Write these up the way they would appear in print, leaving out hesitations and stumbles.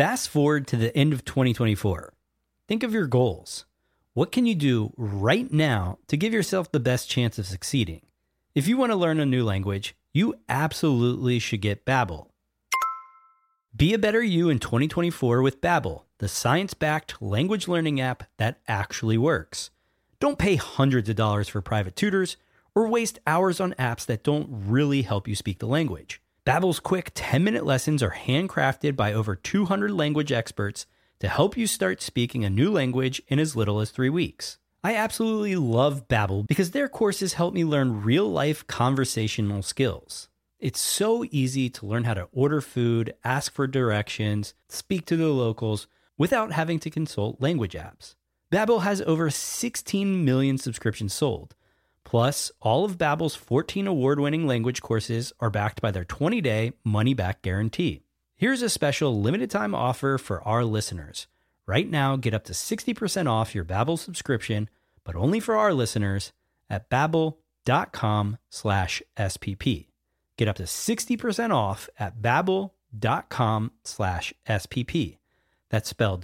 Fast forward to the end of 2024. Think of your goals. What can you do right now to give yourself the best chance of succeeding? If you want to learn a new language, you absolutely should get Babbel. Be a better you in 2024 with Babbel, the science-backed language learning app that actually works. Don't pay hundreds of dollars for private tutors or waste hours on apps that don't really help you speak the language. Babbel's quick 10-minute lessons are handcrafted by over 200 language experts to help you start speaking a new language in as little as 3 weeks. I absolutely love Babbel because their courses help me learn real-life conversational skills. It's so easy to learn how to order food, ask for directions, speak to the locals without having to consult language apps. Babbel has over 16 million subscriptions sold. Plus, all of Babbel's 14 award-winning language courses are backed by their 20-day money-back guarantee. Here's a special limited-time offer for our listeners. Right now, get up to 60% off your Babbel subscription, but only for our listeners at babbel.com/SPP. Get up to 60% off at babbel.com/SPP. That's spelled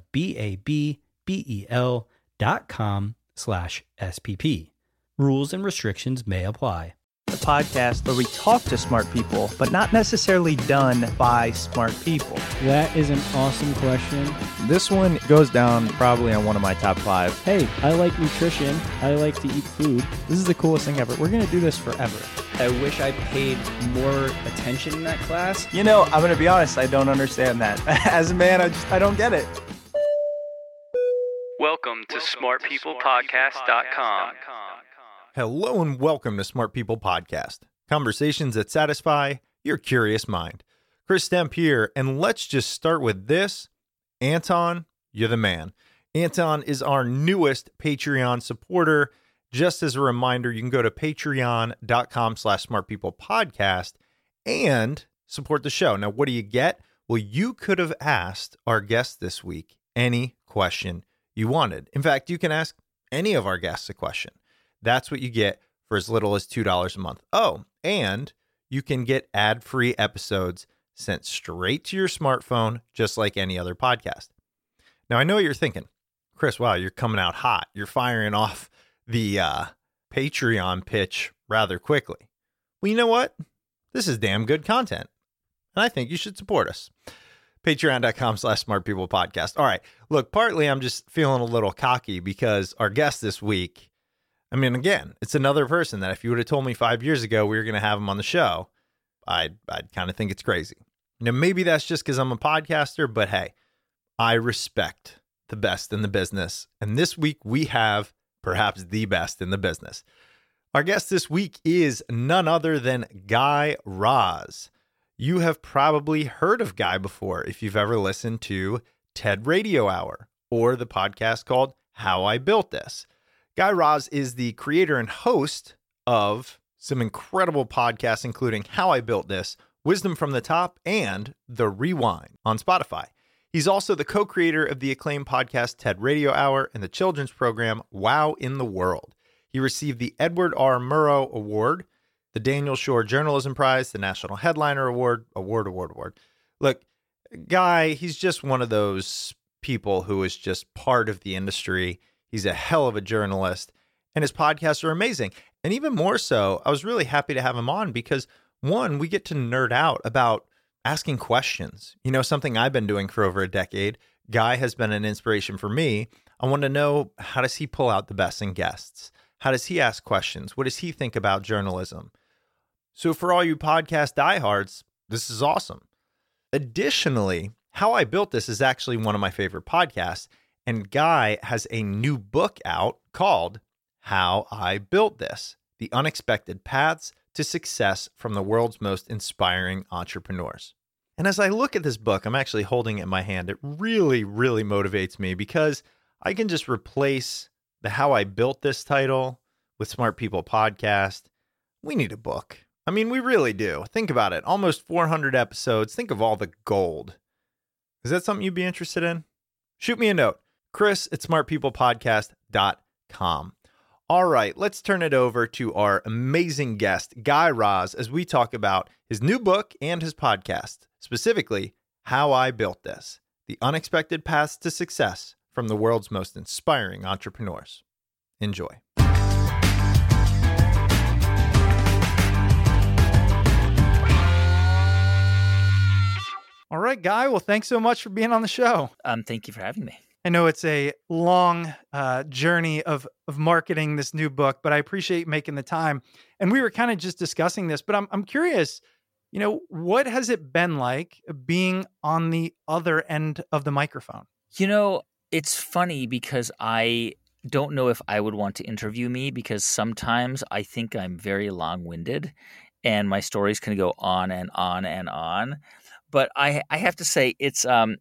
BABBEL.com/SPP. Rules and restrictions may apply. The podcast where we talk to smart people, but not necessarily done by smart people. That is an awesome question. This one goes down probably on one of my top 5. Hey, I like nutrition. I like to eat food. This is the coolest thing ever. We're going to do this forever. I wish I paid more attention in that class. You know, I'm going to be honest, I don't understand that. As a man, I don't get it. Welcome to smartpeoplepodcast.com. Hello and welcome to Smart People Podcast, conversations that satisfy your curious mind. Chris Stemp here, and let's just start with this. Anton, you're the man. Anton is our newest Patreon supporter. Just as a reminder, you can go to patreon.com/smartpeoplepodcast and support the show. Now, what do you get? Well, you could have asked our guest this week any question you wanted. In fact, you can ask any of our guests a question. That's what you get for as little as $2 a month. Oh, and you can get ad-free episodes sent straight to your smartphone, just like any other podcast. Now, I know what you're thinking. Chris, wow, you're coming out hot. You're firing off the Patreon pitch rather quickly. Well, you know what? This is damn good content, and I think you should support us. Patreon.com/smartpeoplepodcast. All right, look, partly I'm just feeling a little cocky because our guest this week, I mean, again, it's another person that if you would have told me 5 years ago we were going to have him on the show, I'd kind of think it's crazy. Now, maybe that's just because I'm a podcaster, but hey, I respect the best in the business. And this week we have perhaps the best in the business. Our guest this week is none other than Guy Raz. You have probably heard of Guy before if you've ever listened to TED Radio Hour or the podcast called How I Built This. Guy Raz is the creator and host of some incredible podcasts, including How I Built This, Wisdom from the Top, and The Rewind on Spotify. He's also the co-creator of the acclaimed podcast TED Radio Hour and the children's program Wow in the World. He received the Edward R. Murrow Award, the Daniel Shore Journalism Prize, the National Headliner Award. Look, Guy, he's just one of those people who is just part of the industry. He's a hell of a journalist, and his podcasts are amazing. And even more so, I was really happy to have him on because, one, we get to nerd out about asking questions. You know, something I've been doing for over a decade. Guy has been an inspiration for me. I want to know, how does he pull out the best in guests? How does he ask questions? What does he think about journalism? So for all you podcast diehards, this is awesome. Additionally, How I Built This is actually one of my favorite podcasts. And Guy has a new book out called How I Built This: The Unexpected Paths to Success from the World's Most Inspiring Entrepreneurs. And as I look at this book, I'm actually holding it in my hand. It really, really motivates me because I can just replace the How I Built This title with Smart People Podcast. We need a book. I mean, we really do. Think about it. Almost 400 episodes. Think of all the gold. Is that something you'd be interested in? Shoot me a note. Chris@smartpeoplepodcast.com. All right, let's turn it over to our amazing guest, Guy Raz, as we talk about his new book and his podcast, specifically How I Built This: the unexpected paths to success from the world's most inspiring entrepreneurs. Enjoy. All right, Guy. Well, thanks so much for being on the show. Thank you for having me. I know it's a long journey of marketing this new book, but I appreciate you making the time. And we were kind of just discussing this, but I'm curious, what has it been like being on the other end of the microphone? It's funny because I don't know if I would want to interview me, because sometimes I think I'm very long-winded and my stories can go on and on and on. But I have to say it's fun.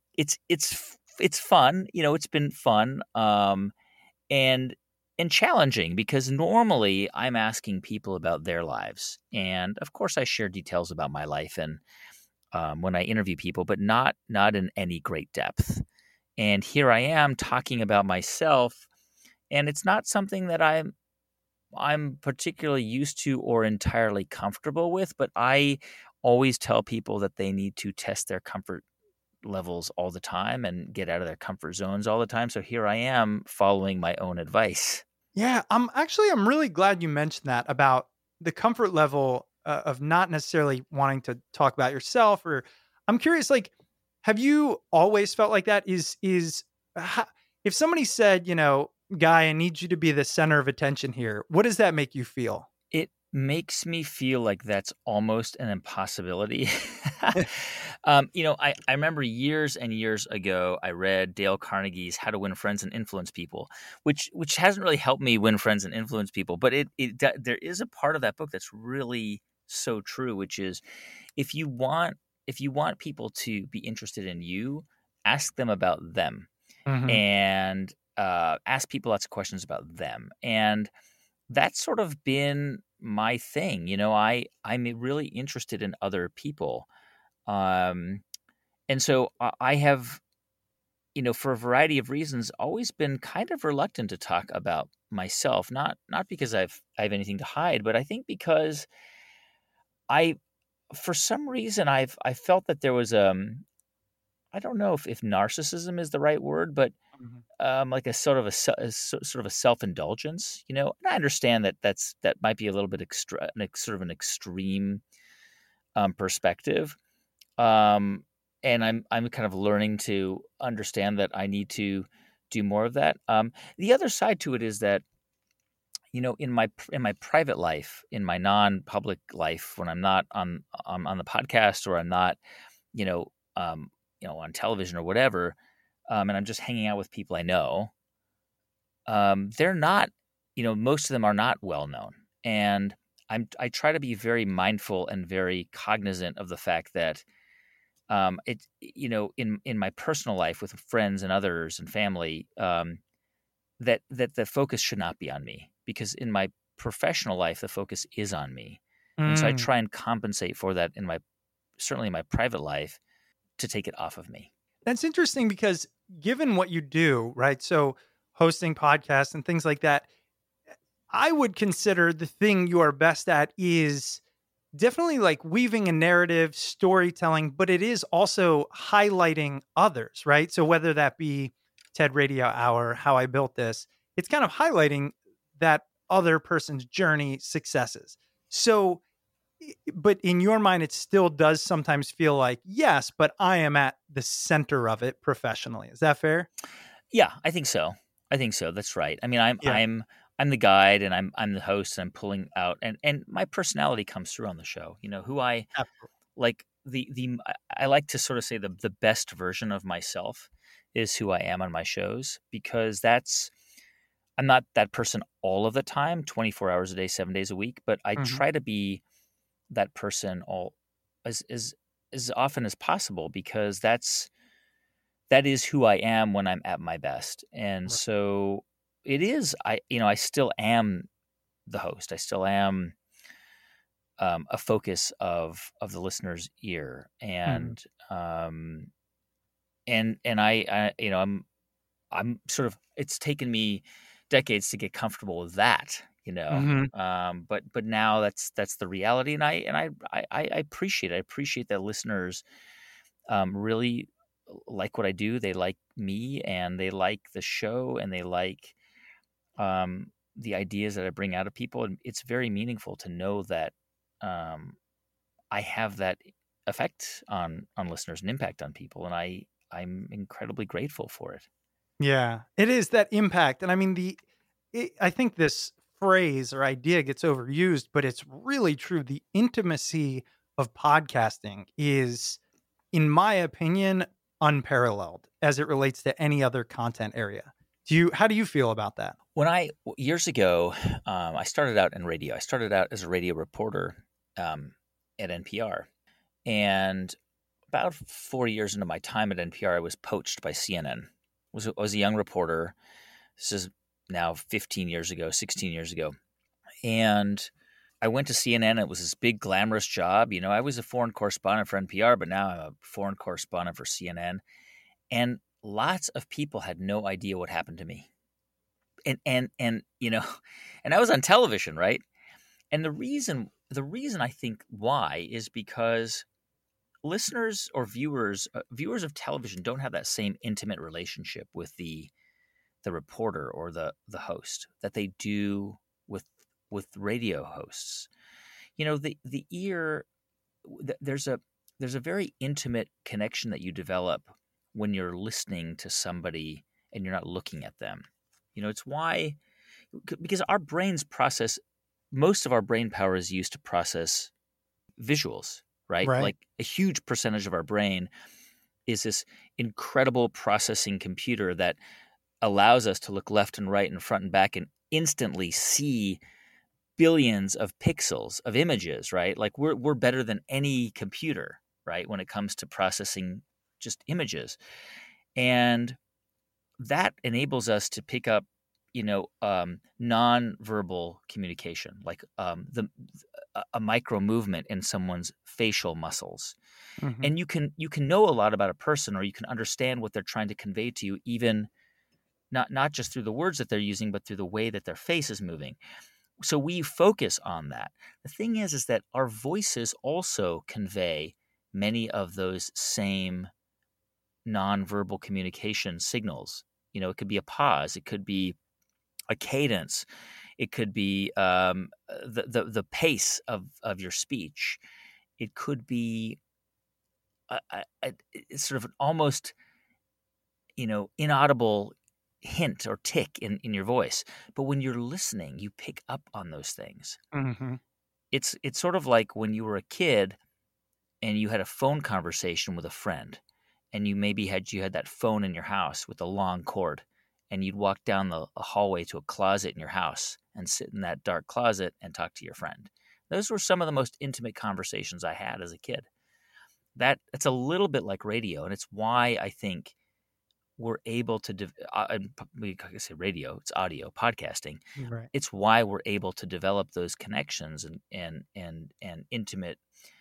It's been fun and challenging, because normally I'm asking people about their lives, and of course I share details about my life and when I interview people, but not in any great depth. And here I am talking about myself, and it's not something that I'm particularly used to or entirely comfortable with, but I always tell people that they need to test their comfort levels all the time and get out of their comfort zones all the time. So here I am following my own advice. Yeah, I'm really glad you mentioned that about the comfort level of not necessarily wanting to talk about yourself. Or I'm curious, have you always felt like that? Is if somebody said, Guy, I need you to be the center of attention here, what does that make you feel? It makes me feel like that's almost an impossibility. I remember years and years ago, I read Dale Carnegie's How to Win Friends and Influence People, which hasn't really helped me win friends and influence people. But there is a part of that book that's really so true, which is if you want people to be interested in you, ask them about them, and ask people lots of questions about them. And that's sort of been my thing. I'm really interested in other people. And so I have, for a variety of reasons, always been kind of reluctant to talk about myself, not because I have anything to hide, but I think because for some reason I felt that there was I don't know if narcissism is the right word, but like a sort of a self-indulgence, and I understand that might be a little bit sort of an extreme perspective, and I'm kind of learning to understand that I need to do more of that. The other side to it is that, in my private life, in my non-public life, when I'm not on the podcast, or I'm not, on television or whatever, and I'm just hanging out with people I know, they're not, most of them are not well known. And I try to be very mindful and very cognizant of the fact that in my personal life with friends and others and family, that the focus should not be on me, because in my professional life, the focus is on me. And so I try and compensate for that certainly in my private life, to take it off of me. That's interesting, because given what you do, right? So hosting podcasts and things like that, I would consider the thing you are best at is definitely like weaving a narrative, storytelling, but it is also highlighting others, right? So whether that be TED Radio Hour, How I Built This, it's kind of highlighting that other person's journey, successes. So, but in your mind, it still does sometimes feel like, yes, but I am at the center of it professionally. Is that fair? Yeah, I think so. That's right. I mean, I'm the guide, and I'm the host, and I'm pulling out, and my personality comes through on the show. Who I like, I like to sort of say the best version of myself is who I am on my shows, because I'm not that person all of the time, 24 hours a day, 7 days a week, but I try to be that person as often as possible, because that is who I am when I'm at my best. And so it is, I still am the host. I still am a focus of the listener's ear. And and I'm sort of, it's taken me decades to get comfortable with that, but now that's the reality. And I appreciate that listeners really like what I do. They like me, and they like the show, and they like the ideas that I bring out of people. And it's very meaningful to know that I have that effect on listeners and impact on people, and I'm incredibly grateful for it. Yeah, it is that impact. And I mean, I think this phrase or idea gets overused, but it's really true. The intimacy of podcasting is, in my opinion, unparalleled as it relates to any other content area. How do you feel about that? Years ago, I started out in radio. I started out as a radio reporter at NPR. And about 4 years into my time at NPR, I was poached by CNN. I was a young reporter. This is now 15 years ago, 16 years ago. And I went to CNN. It was this big, glamorous job. I was a foreign correspondent for NPR, but now I'm a foreign correspondent for CNN. And lots of people had no idea what happened to me. And I was on television, right? And the reason I think why is because listeners or viewers of television don't have that same intimate relationship with the reporter or the host that they do with radio hosts. The ear, there's a very intimate connection that you develop when you're listening to somebody and you're not looking at them. It's why, because our brains process, most of our brain power is used to process visuals, right? Like a huge percentage of our brain is this incredible processing computer that allows us to look left and right and front and back and instantly see billions of pixels of images, right? Like we're better than any computer, right, when it comes to processing just images. And that enables us to pick up, non-verbal communication, like a micro movement in someone's facial muscles. Mm-hmm. And you can know a lot about a person, or you can understand what they're trying to convey to you, even not just through the words that they're using, but through the way that their face is moving. So we focus on that. The thing is that our voices also convey many of those same nonverbal communication signals. It could be a pause, it could be a cadence, it could be the pace of your speech. It could be it's sort of an almost inaudible hint or tick in your voice. But when you're listening, you pick up on those things. Mm-hmm. It's sort of like when you were a kid and you had a phone conversation with a friend, and you had that phone in your house with a long cord, and you'd walk down the hallway to a closet in your house and sit in that dark closet and talk to your friend. Those were some of the most intimate conversations I had as a kid. It's a little bit like radio, and it's why I think we're able to I say radio, it's audio, podcasting. Right. It's why we're able to develop those connections and intimate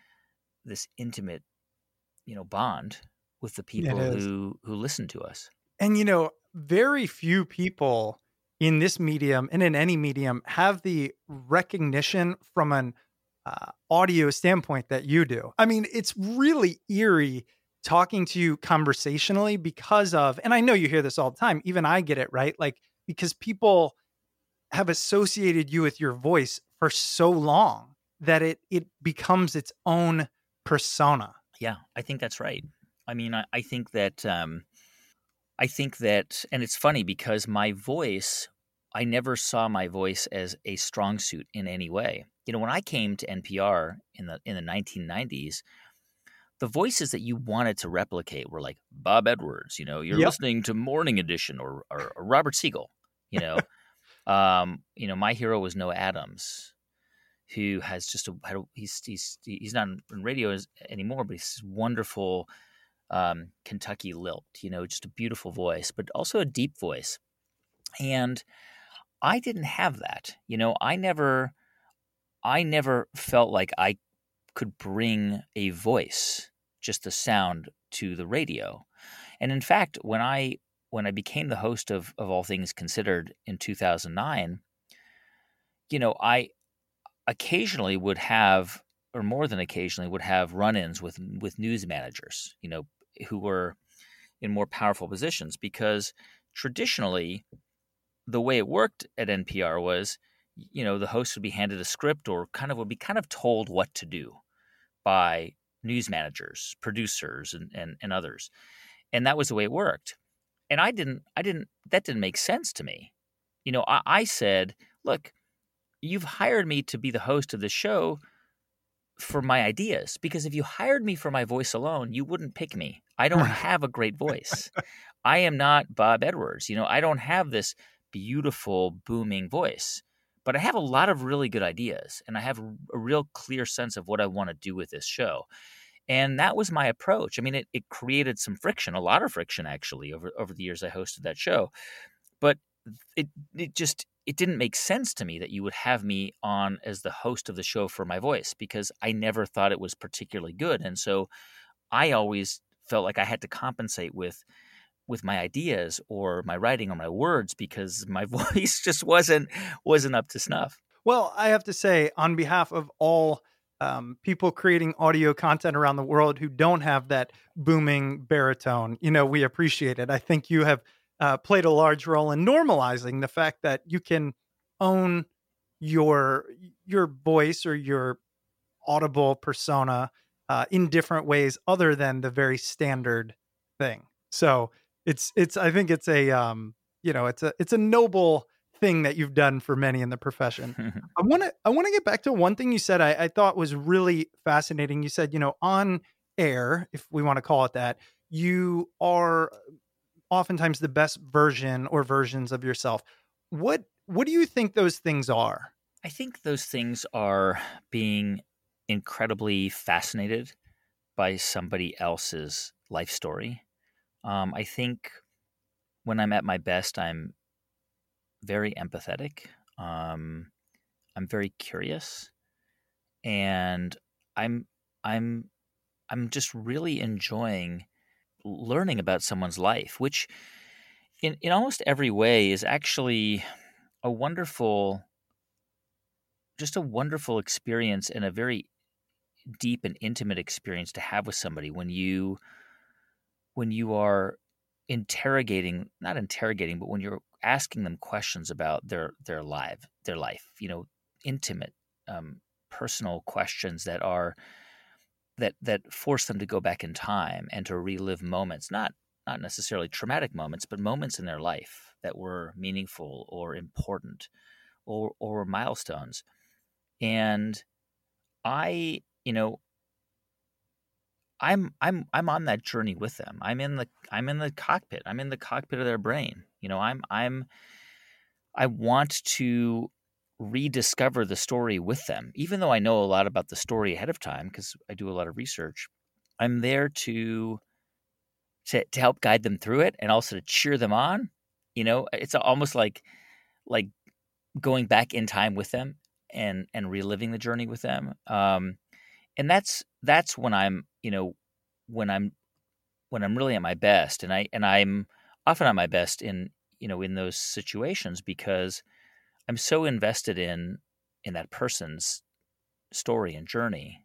bond with the people who listen to us. And very few people in this medium and in any medium have the recognition from an audio standpoint that you do. I mean, it's really eerie talking to you conversationally because of, and I know you hear this all the time, even I get it, right? Like, because people have associated you with your voice for so long that it becomes its own persona. Yeah, I think that's right. I mean, I think that, and it's funny because my voice, I never saw my voice as a strong suit in any way. When I came to NPR in the 1990s, the voices that you wanted to replicate were like Bob Edwards, you're listening to Morning Edition or Robert Siegel, my hero was Noah Adams, who has just he's not in radio anymore, but he's this wonderful Kentucky lilt, just a beautiful voice, but also a deep voice. And I didn't have that. I never felt like I could bring a voice, just a sound, to the radio. And in fact, when I became the host of All Things Considered in 2009, I occasionally would have, or more than occasionally would have, run-ins with news managers, who were in more powerful positions, because traditionally the way it worked at NPR was, the host would be handed a script or would be told what to do by news managers, producers, and others. And that was the way it worked. And that didn't make sense to me. I said, look, you've hired me to be the host of the show for my ideas, because if you hired me for my voice alone, you wouldn't pick me. I don't have a great voice. I am not Bob Edwards. I don't have this beautiful, booming voice, but I have a lot of really good ideas, and I have a real clear sense of what I want to do with this show. And that was my approach. I mean, it created some friction, a lot of friction, actually, over the years I hosted that show. But it didn't make sense to me that you would have me on as the host of the show for my voice, because I never thought it was particularly good. And so I always felt like I had to compensate with my ideas or my writing or my words, because my voice just wasn't up to snuff. Well, I have to say, on behalf of all people creating audio content around the world who don't have that booming baritone, we appreciate it. I think you have played a large role in normalizing the fact that you can own your voice or your audible persona in different ways other than the very standard thing. So I think it's a noble thing that you've done for many in the profession. I want to get back to one thing you said I thought was really fascinating. You said, on air, if we want to call it that, you are oftentimes the best version or versions of yourself. What do you think those things are? I think those things are being incredibly fascinated by somebody else's life story. I think when I'm at my best, I'm very empathetic. I'm very curious, and I'm just really enjoying learning about someone's life, which in almost every way is actually a wonderful experience, and a very deep and intimate experience to have with somebody when you are not interrogating, but when you're asking them questions about their life, intimate, personal questions that force them to go back in time and to relive moments, not necessarily traumatic moments, but moments in their life that were meaningful or important or milestones. And I'm on that journey with them. I'm in the cockpit. I'm in the cockpit of their brain. I want to rediscover the story with them, even though I know a lot about the story ahead of time because I do a lot of research. I'm there to help guide them through it, and also to cheer them on. It's almost like going back in time with them and reliving the journey with them. And that's when I'm really at my best, and I'm often at my best in those situations, because I'm so invested in that person's story and journey,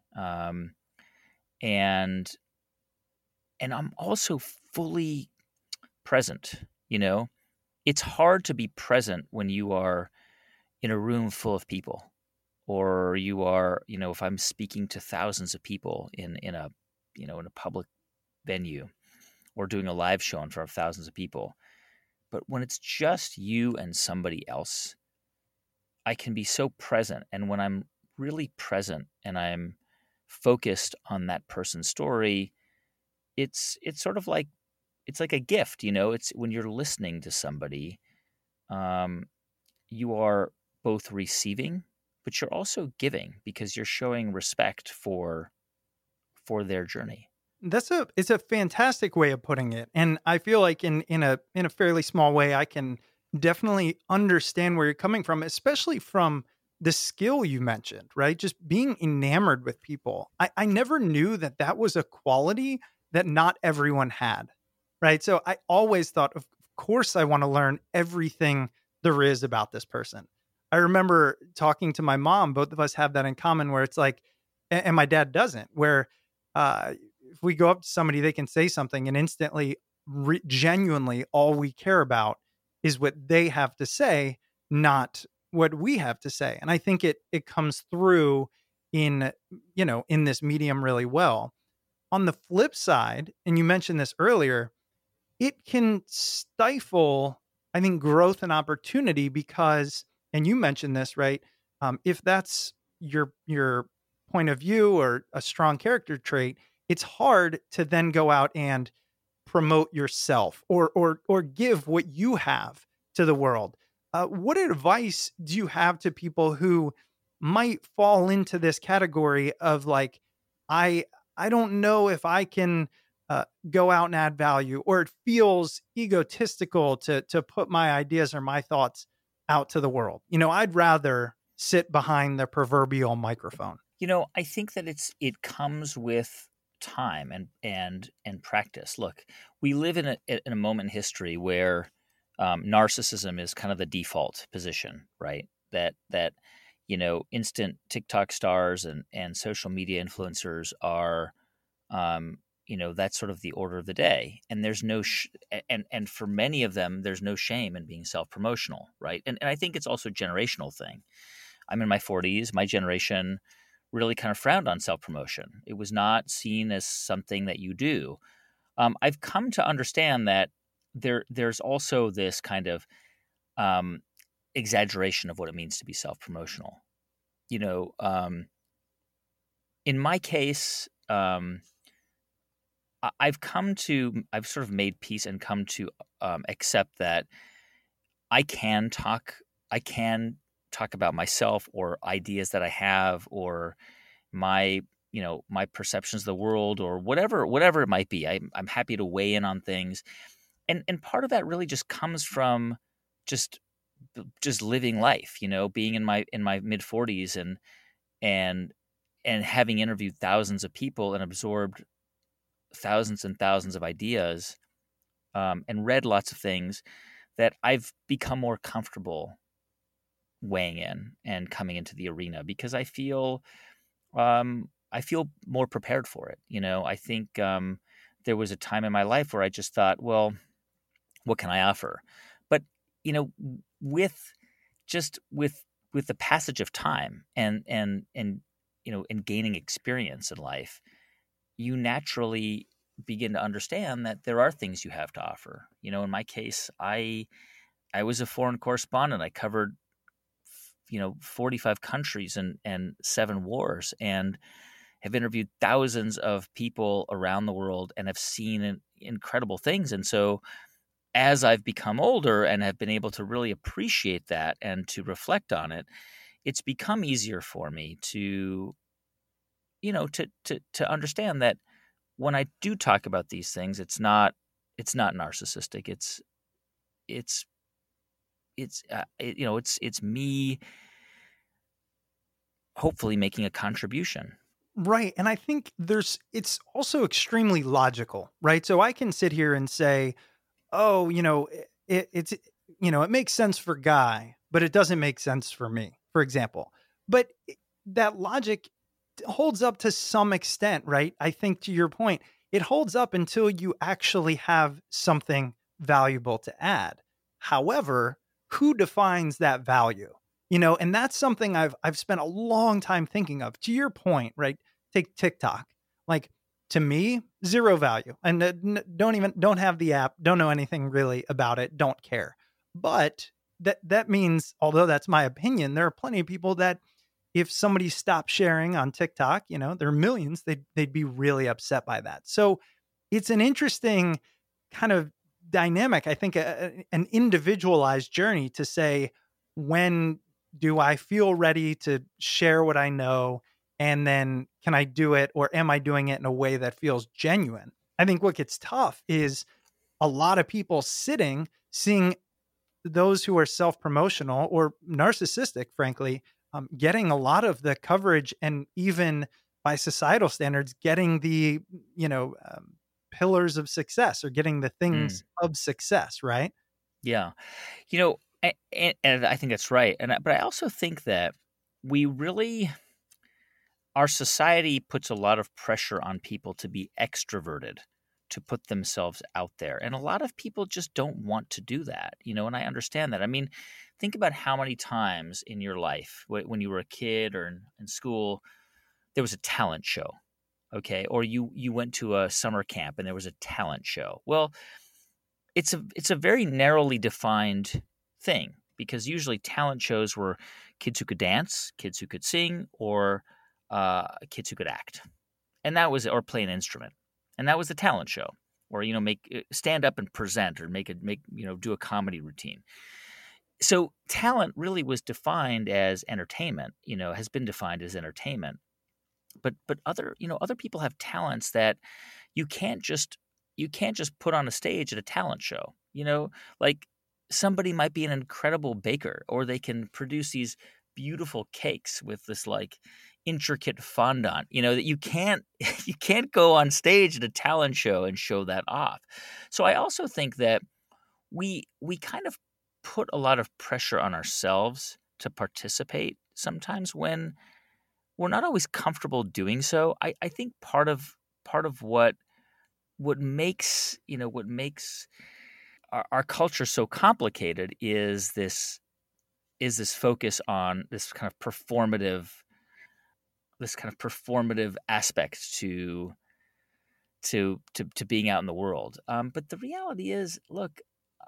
and I'm also fully present. It's hard to be present when you are in a room full of people, or you are, if I'm speaking to thousands of people in a public venue, or doing a live show in front of thousands of people. But when it's just you and somebody else, I can be so present. And when I'm really present and I'm focused on that person's story, it's sort of like, it's like a gift, it's when you're listening to somebody, you are both receiving, but you're also giving, because you're showing respect for their journey. It's a fantastic way of putting it. And I feel like in a fairly small way, I can definitely understand where you're coming from, especially from the skill you mentioned, right? Just being enamored with people. I never knew that was a quality that not everyone had, right? So I always thought, of course, I want to learn everything there is about this person. I remember talking to my mom, both of us have that in common, where it's like, and my dad doesn't, where if we go up to somebody, they can say something and instantly genuinely all we care about is what they have to say, not what we have to say. And I think it comes through in, in this medium really well. On the flip side, and you mentioned this earlier, it can stifle, I think, growth and opportunity because, and you mentioned this, right? If that's your point of view or a strong character trait, it's hard to then go out and promote yourself or give what you have to the world. What advice do you have to people who might fall into this category of like, I don't know if I can go out and add value, or it feels egotistical to put my ideas or my thoughts out to the world? I'd rather sit behind the proverbial microphone. I think that it comes with time and practice. Look, we live in a moment in history where narcissism is kind of the default position, right? That instant TikTok stars and social media influencers are, that's sort of the order of the day. And there's no and for many of them, there's no shame in being self-promotional, right? And I think it's also a generational thing. I'm in my 40s. My generation really kind of frowned on self-promotion. It was not seen as something that you do. I've come to understand that there's also this kind of exaggeration of what it means to be self-promotional. In my case, I've sort of made peace and come to accept that I can talk about myself or ideas that I have or my perceptions of the world or whatever it might be. I'm happy to weigh in on things. And part of that really just comes from just living life, being in my mid 40s and having interviewed thousands of people and absorbed thousands and thousands of ideas, and read lots of things, that I've become more comfortable weighing in and coming into the arena because I feel more prepared for it. I think there was a time in my life where I just thought, well, what can I offer? But with the passage of time and gaining experience in life, you naturally begin to understand that there are things you have to offer. In my case, I was a foreign correspondent. I covered 45 countries and 7 wars, and have interviewed thousands of people around the world and have seen incredible things. And so as I've become older and have been able to really appreciate that and to reflect on it, it's become easier for me to understand that when I do talk about these things, it's not narcissistic. It's me hopefully making a contribution. Right. And I think it's also extremely logical, right? So I can sit here and say, oh, it makes sense for Guy, but it doesn't make sense for me, for example. But that logic holds up to some extent, right? I think to your point, it holds up until you actually have something valuable to add. However, who defines that value? And that's something I've spent a long time thinking of. To your point, right? Take TikTok. Like, to me, zero value, and don't have the app, don't know anything really about it, don't care. But that means, although that's my opinion, there are plenty of people that if somebody stopped sharing on TikTok, there are millions, they'd be really upset by that. So it's an interesting kind of dynamic. I think an individualized journey to say, when do I feel ready to share what I know? And then can I do it, or am I doing it in a way that feels genuine? I think what gets tough is a lot of people seeing those who are self-promotional or narcissistic, frankly, getting a lot of the coverage, and even by societal standards, getting the, pillars of success, or getting the things of success, right? Yeah. And I think that's right. But I also think that our society puts a lot of pressure on people to be extroverted, to put themselves out there. And a lot of people just don't want to do that, and I understand that. I mean, think about how many times in your life when you were a kid or in school, there was a talent show, okay? Or you went to a summer camp and there was a talent show. Well, it's a very narrowly defined thing, because usually talent shows were kids who could dance, kids who could sing, or kids who could act. And that was, or play an instrument. And that was the talent show, or stand up and present, or do a comedy routine. So talent really was defined as entertainment, has been defined as entertainment. But other people have talents that you can't just put on a stage at a talent show. Like somebody might be an incredible baker, or they can produce these beautiful cakes with this like intricate fondant, that you can't go on stage at a talent show and show that off. So I also think that we kind of put a lot of pressure on ourselves to participate sometimes when we're not always comfortable doing so. I think part of what makes our culture so complicated is this focus on this kind of performative aspect to being out in the world. But the reality is, look,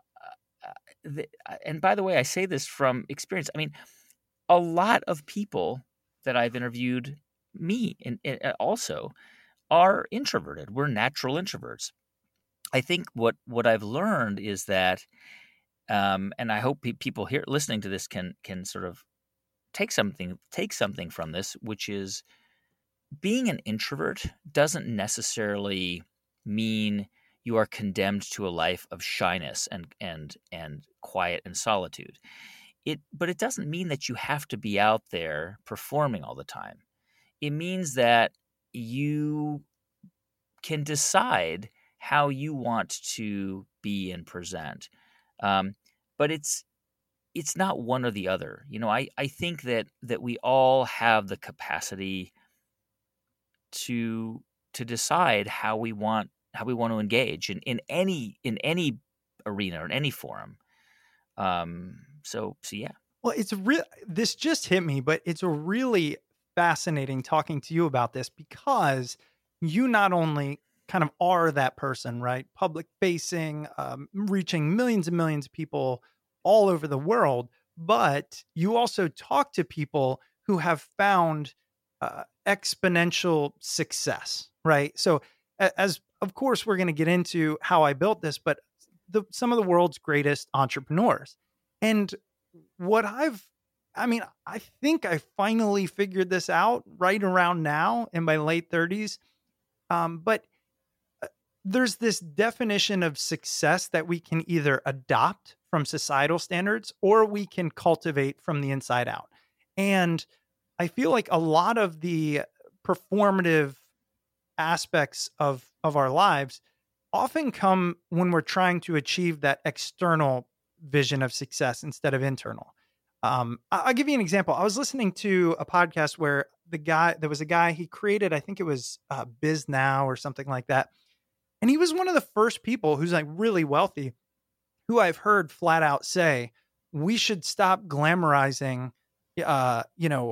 and by the way, I say this from experience. I mean, a lot of people that I've interviewed, me and also, are introverted. We're natural introverts. I think what I've learned is that, and I hope people here listening to this can sort of take something from this, which is being an introvert doesn't necessarily mean you are condemned to a life of shyness and quiet and solitude. But it doesn't mean that you have to be out there performing all the time. It means that you can decide how you want to be and present. But it's not one or the other. I think that we all have the capacity to decide how we want to engage in any arena or in any forum. So yeah. Well, this just hit me, but it's really fascinating talking to you about this, because you not only kind of are that person, right? Public facing, reaching millions and millions of people all over the world, but you also talk to people who have found exponential success, right? So as of course, we're going to get into how I built this, but some of the world's greatest entrepreneurs. And I think I finally figured this out right around now in my late 30s. But there's this definition of success that we can either adopt from societal standards or we can cultivate from the inside out. And I feel like a lot of the performative aspects of our lives often come when we're trying to achieve that external vision of success instead of internal. I'll give you an example. I was listening to a podcast where there was a guy, he created, I think it was Biz Now or something like that. And he was one of the first people who's like really wealthy, who I've heard flat out say, we should stop glamorizing, the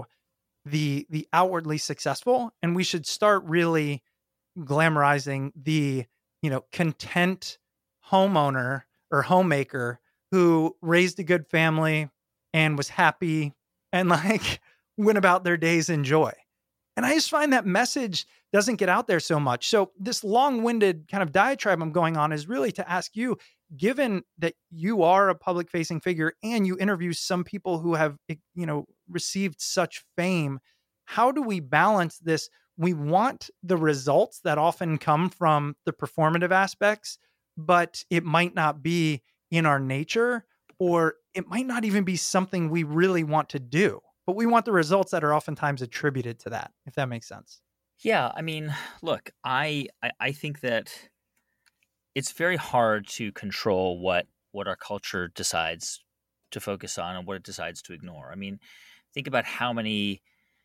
outwardly successful, and we should start really glamorizing the, content homeowner or homemaker who raised a good family and was happy and like went about their days in joy. And I just find that message doesn't get out there so much. So this long-winded kind of diatribe I'm going on is really to ask you, given that you are a public facing figure and you interview some people who have, received such fame, how do we balance this? We want the results that often come from the performative aspects, but it might not be in our nature, or it might not even be something we really want to do, but we want the results that are oftentimes attributed to that, if that makes sense. Yeah. I mean, look, I think that it's very hard to control what our culture decides to focus on and what it decides to ignore. I mean, think about how many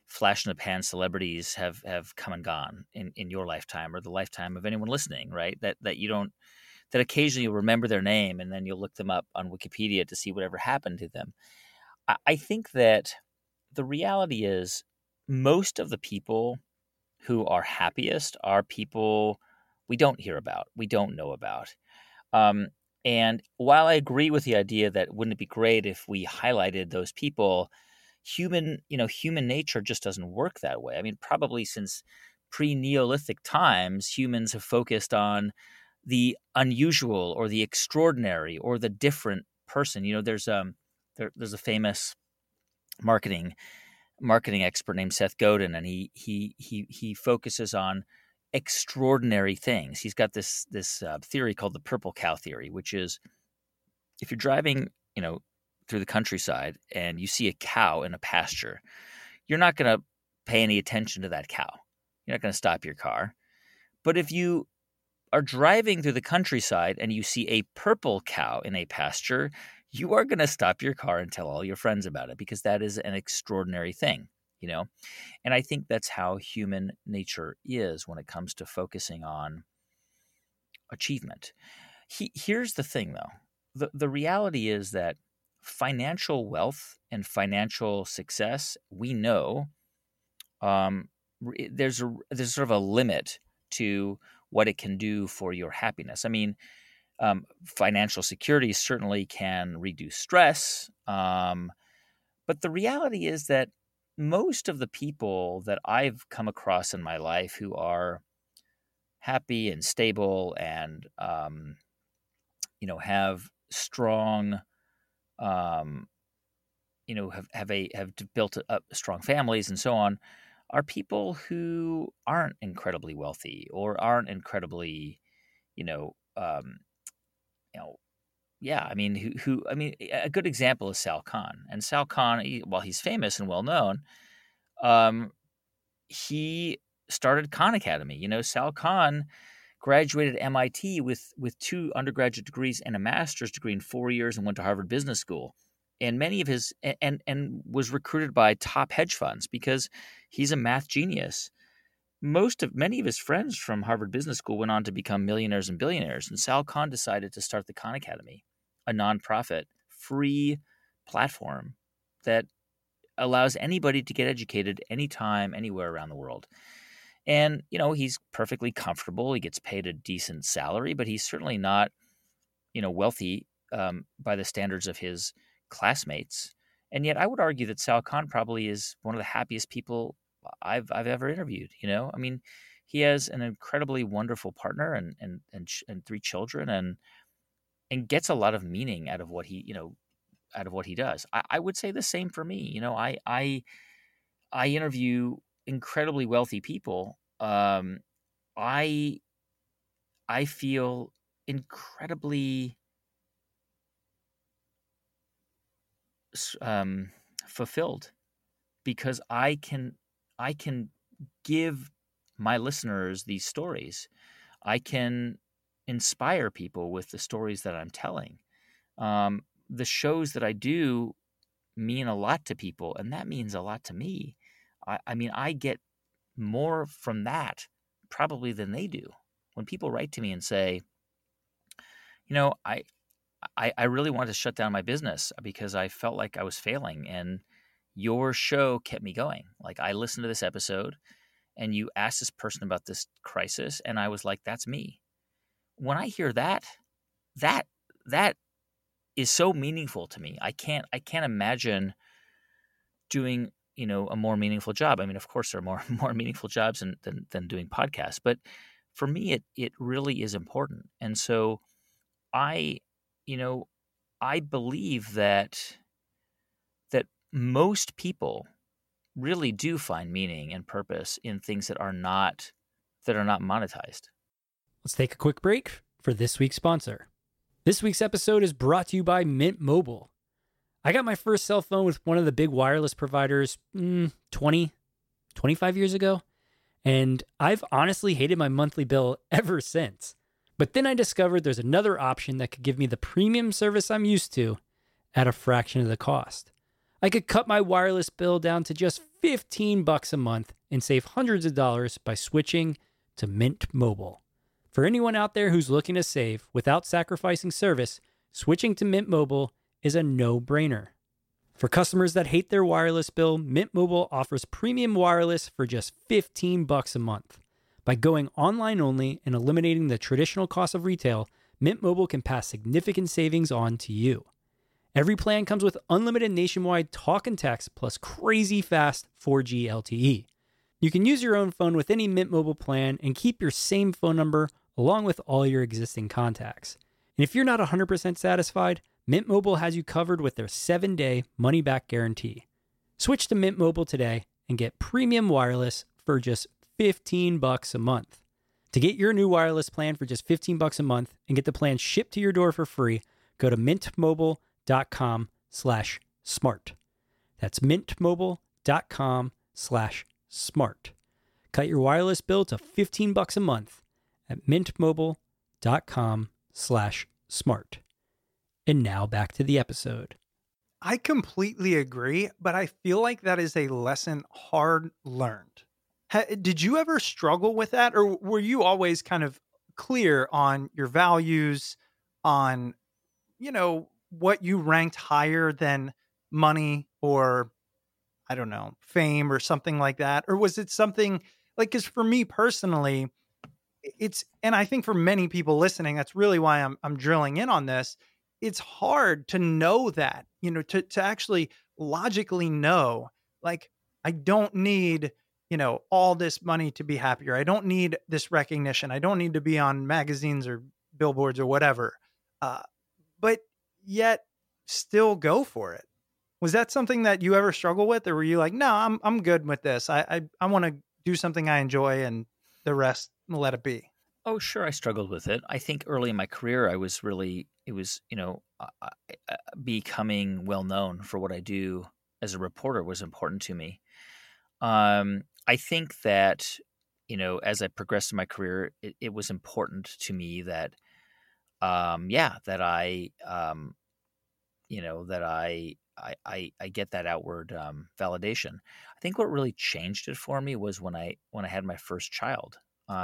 flash in the pan celebrities have come and gone in your lifetime or the lifetime of anyone listening, right? That you don't, that occasionally you'll remember their name and then you'll look them up on Wikipedia to see whatever happened to them. I think that the reality is most of the people who are happiest are people we don't hear about, we don't know about. And while I agree with the idea that wouldn't it be great if we highlighted those people, human nature just doesn't work that way. I mean, probably since pre-Neolithic times, humans have focused on the unusual or the extraordinary or the different person. There's a famous marketing expert named Seth Godin, and he focuses on extraordinary things. He's got this theory called the purple cow theory, which is if you're driving, through the countryside and you see a cow in a pasture, you're not going to pay any attention to that cow. You're not going to stop your car. But if you are driving through the countryside and you see a purple cow in a pasture, you are going to stop your car and tell all your friends about it because that is an extraordinary thing, And I think that's how human nature is when it comes to focusing on achievement. Here's the thing, though. The reality is that financial wealth and financial success, we know there's sort of a limit to what it can do for your happiness. I mean, financial security certainly can reduce stress, but the reality is that most of the people that I've come across in my life who are happy and stable and have strong have built up strong families and so on, are people who aren't incredibly wealthy or aren't incredibly, a good example is Sal Khan. And Sal Khan, while he's famous and well known, he started Khan Academy. Sal Khan graduated MIT with 2 undergraduate degrees and a master's degree in 4 years and went to Harvard Business School. And many of his and was recruited by top hedge funds because he's a math genius. Many of his friends from Harvard Business School went on to become millionaires and billionaires. And Sal Khan decided to start the Khan Academy, a nonprofit, free platform that allows anybody to get educated anytime, anywhere around the world. And, he's perfectly comfortable. He gets paid a decent salary, but he's certainly not, wealthy by the standards of his classmates. And yet I would argue that Sal Khan probably is one of the happiest people I've ever interviewed. I mean, he has an incredibly wonderful partner and 3 children and gets a lot of meaning out of what he does. I would say the same for me. I interview incredibly wealthy people. I feel incredibly fulfilled because I can give my listeners these stories. I can inspire people with the stories that I'm telling. The shows that I do mean a lot to people, and that means a lot to me. I get more from that probably than they do. When people write to me and say, I really wanted to shut down my business because I felt like I was failing, and your show kept me going. Like, I listened to this episode and you asked this person about this crisis, and I was like, that's me. When I hear that is so meaningful to me. I can't imagine doing, a more meaningful job. I mean, of course there are more meaningful jobs than doing podcasts, but for me, it really is important. And so I believe that most people really do find meaning and purpose in things that are not monetized. Let's take a quick break for this week's sponsor. This week's episode is brought to you by Mint Mobile. I got my first cell phone with one of the big wireless providers 25 years ago, and I've honestly hated my monthly bill ever since. But then I discovered there's another option that could give me the premium service I'm used to at a fraction of the cost. I could cut my wireless bill down to just $15 a month and save hundreds of dollars by switching to Mint Mobile. For anyone out there who's looking to save without sacrificing service, switching to Mint Mobile is a no-brainer. For customers that hate their wireless bill, Mint Mobile offers premium wireless for just $15 a month. By going online only and eliminating the traditional cost of retail, Mint Mobile can pass significant savings on to you. Every plan comes with unlimited nationwide talk and text plus crazy fast 4G LTE. You can use your own phone with any Mint Mobile plan and keep your same phone number along with all your existing contacts. And if you're not 100% satisfied, Mint Mobile has you covered with their 7-day money-back guarantee. Switch to Mint Mobile today and get premium wireless for just $15 a month. To get your new wireless plan for just $15 a month and get the plan shipped to your door for free, go to mintmobile.com/smart. That's mintmobile.com/smart. Cut your wireless bill to $15 a month at mintmobile.com/smart. And now back to the episode. I completely agree, but I feel like that is a lesson hard learned. Did you ever struggle with that? Or were you always kind of clear on your values, on, what you ranked higher than money or, I don't know, fame or something like that? Or was it something like, because for me personally, and I think for many people listening, that's really why I'm drilling in on this. It's hard to know that, to actually logically know, like, I don't need, all this money to be happier. I don't need this recognition. I don't need to be on magazines or billboards or whatever. But yet still go for it. Was that something that you ever struggle with, or were you like, no, I'm good with this. I want to do something I enjoy and the rest let it be? Oh, sure. I struggled with it. I think early in my career, becoming well known for what I do as a reporter was important to me. I think that, as I progressed in my career, it was important to me that, that I get that outward validation. I think what really changed it for me was when I had my first child,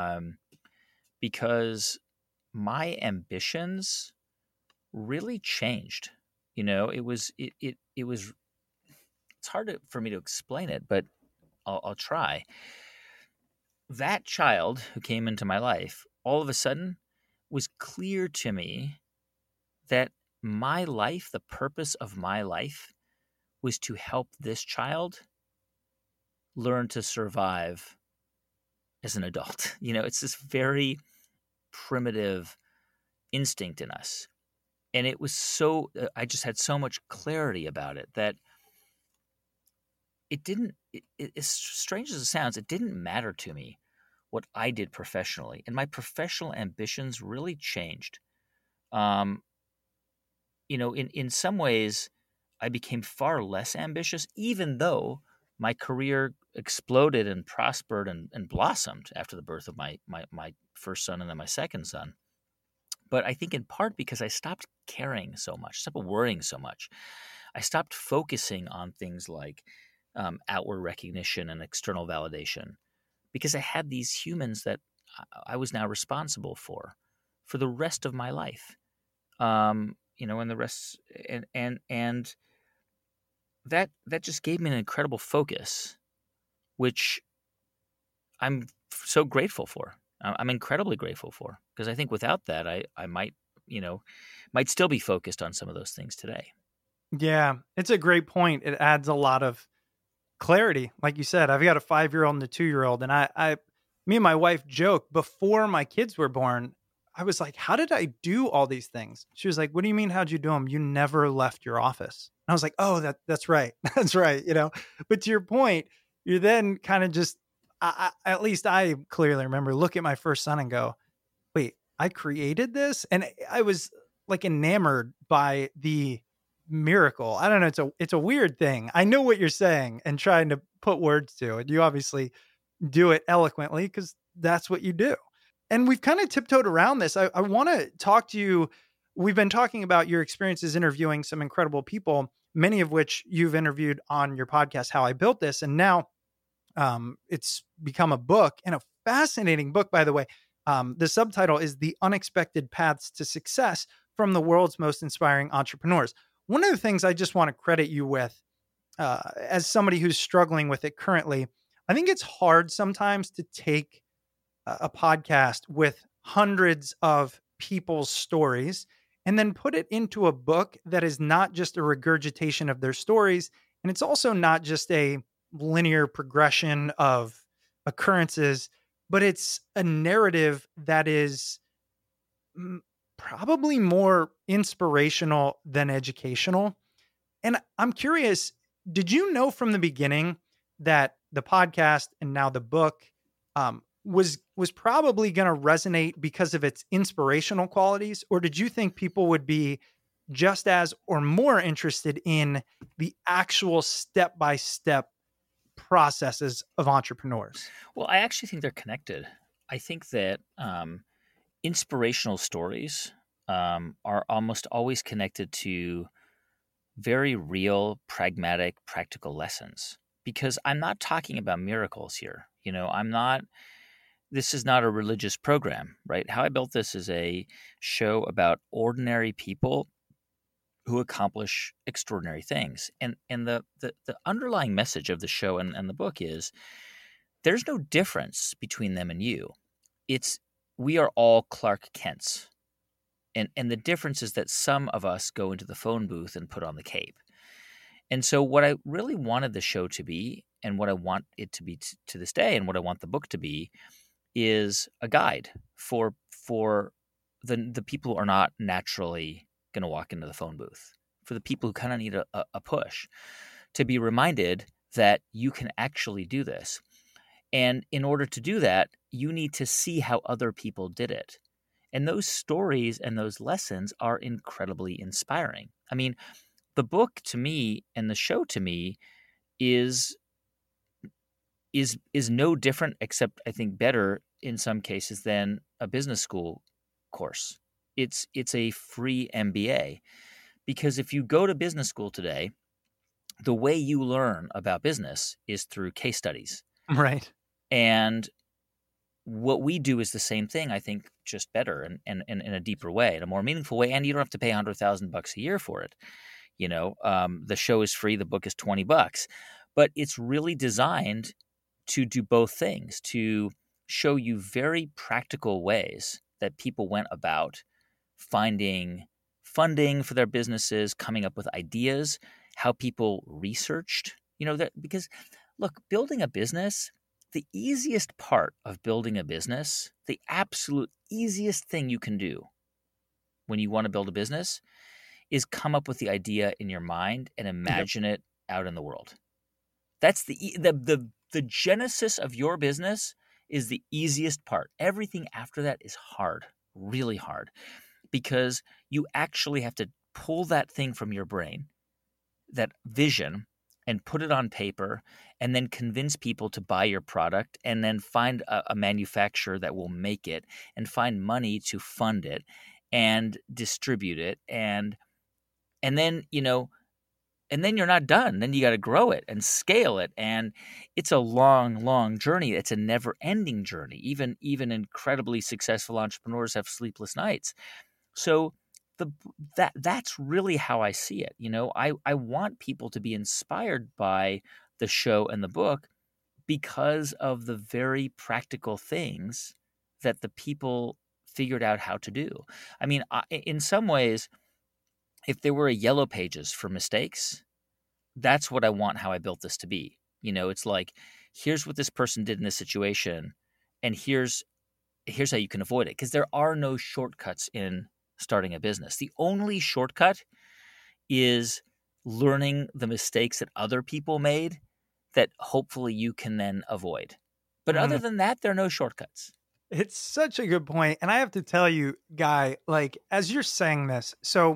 because my ambitions really changed. It's hard for me to explain it, but I'll try. That child who came into my life, all of a sudden, was clear to me that my life, the purpose of my life, was to help this child learn to survive as an adult. It's this very primitive instinct in us. And it was I just had so much clarity about it that it didn't, as strange as it sounds, it didn't matter to me what I did professionally. And my professional ambitions really changed. In some ways, I became far less ambitious, even though my career exploded and prospered and blossomed after the birth of my first son and then my second son. But I think in part because I stopped caring so much, stopped worrying so much. I stopped focusing on things like outward recognition and external validation, because I had these humans that I was now responsible for the rest of my life. And the rest, and that just gave me an incredible focus, which I'm so grateful for. I'm incredibly grateful for, because I think without that, I might still be focused on some of those things today. Yeah, it's a great point. It adds a lot of clarity. Like you said, I've got a 5-year-old and a 2-year-old, and me and my wife joke before my kids were born. I was like, how did I do all these things? She was like, what do you mean? How'd you do them? You never left your office. And I was like, oh, that's right. That's right. But to your point, you then kind of just, at least I clearly remember look at my first son and go, wait, I created this? And I was like enamored by the miracle. I don't know. It's a weird thing. I know what you're saying and trying to put words to it. You obviously do it eloquently because that's what you do. And we've kind of tiptoed around this. I want to talk to you. We've been talking about your experiences interviewing some incredible people. many of which you've interviewed on your podcast, How I Built This. And now it's become a book, and a fascinating book, by the way. The subtitle is The Unexpected Paths to Success from the World's Most Inspiring Entrepreneurs. One of the things I just want to credit you with, as somebody who's struggling with it currently, I think it's hard sometimes to take a podcast with hundreds of people's stories and then put it into a book that is not just a regurgitation of their stories. And it's also not just a linear progression of occurrences, but it's a narrative that is probably more inspirational than educational. And I'm curious, did you know from the beginning that the podcast and now the book was probably going to resonate because of its inspirational qualities? Or did you think people would be just as or more interested in the actual step-by-step processes of entrepreneurs? Well, I actually think they're connected. I think that inspirational stories are almost always connected to very real, pragmatic, practical lessons. Because I'm not talking about miracles here. This is not a religious program, right? How I Built This is a show about ordinary people who accomplish extraordinary things. And the underlying message of the show and the book is there's no difference between them and you. We are all Clark Kents. And the difference is that some of us go into the phone booth and put on the cape. And so what I really wanted the show to be, and what I want it to be to this day, and what I want the book to be, is a guide for the people who are not naturally going to walk into the phone booth, for the people who kind of need a push, to be reminded that you can actually do this. And in order to do that, you need to see how other people did it. And those stories and those lessons are incredibly inspiring. I mean, the book to me and the show to me is no different, except I think better in some cases than a business school course. It's a free MBA, because if you go to business school today, the way you learn about business is through case studies. Right. And what we do is the same thing, I think, just better and in a deeper way, in a more meaningful way. And you don't have to pay $100,000 a year for it. The show is free. The book is $20, but it's really designed to do both things, to show you very practical ways that people went about finding funding for their businesses, coming up with ideas, how people researched, because look, building a business, the easiest part of building a business, the absolute easiest thing you can do when you want to build a business is come up with the idea in your mind and imagine it out in the world. That's the genesis of your business is the easiest part. Everything after that is hard, really hard, because you actually have to pull that thing from your brain, that vision, and put it on paper, and then convince people to buy your product, and then find a manufacturer that will make it, and find money to fund it, and distribute it, and then and then you're not done. Then you got to grow it and scale it, and it's a long, long journey. It's a never-ending journey. Even incredibly successful entrepreneurs have sleepless nights. So that's really how I see it. I want people to be inspired by the show and the book because of the very practical things that the people figured out how to do. I mean, in some ways, if there were a yellow pages for mistakes, that's what I want How I Built This to be. It's like, here's what this person did in this situation, and here's how you can avoid it. Because there are no shortcuts in starting a business. The only shortcut is learning the mistakes that other people made that hopefully you can then avoid. But other than that, there are no shortcuts. It's such a good point. And I have to tell you, Guy, as you're saying this, so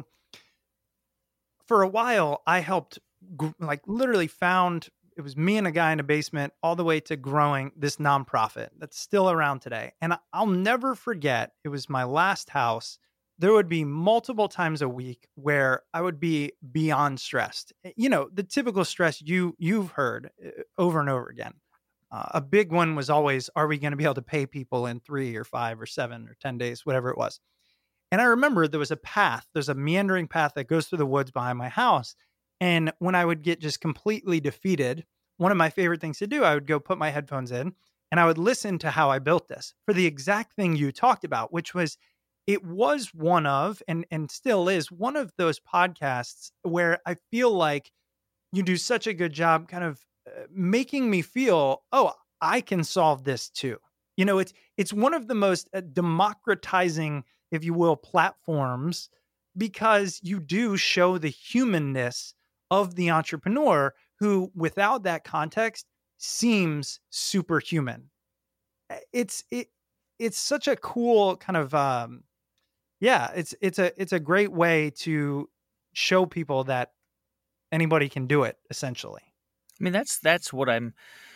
for a while, I helped, literally found, it was me and a guy in a basement, all the way to growing this nonprofit that's still around today. And I'll never forget, it was my last house. there would be multiple times a week where I would be beyond stressed. The typical stress you've heard over and over again. A big one was always, are we going to be able to pay people in 3 or 5 or 7 or 10 days, whatever it was. And I remember there's a meandering path that goes through the woods behind my house. And when I would get just completely defeated, one of my favorite things to do, I would go put my headphones in and I would listen to how I built this for the exact thing you talked about, which was, it was one of, and still is one of those podcasts where I feel like you do such a good job kind of making me feel, oh, I can solve this too. It's one of the most democratizing, if you will, platforms, because you do show the humanness of the entrepreneur who, without that context, seems superhuman. It's such a cool kind of it's a great way to show people that anybody can do it, essentially. I mean, that's what I'm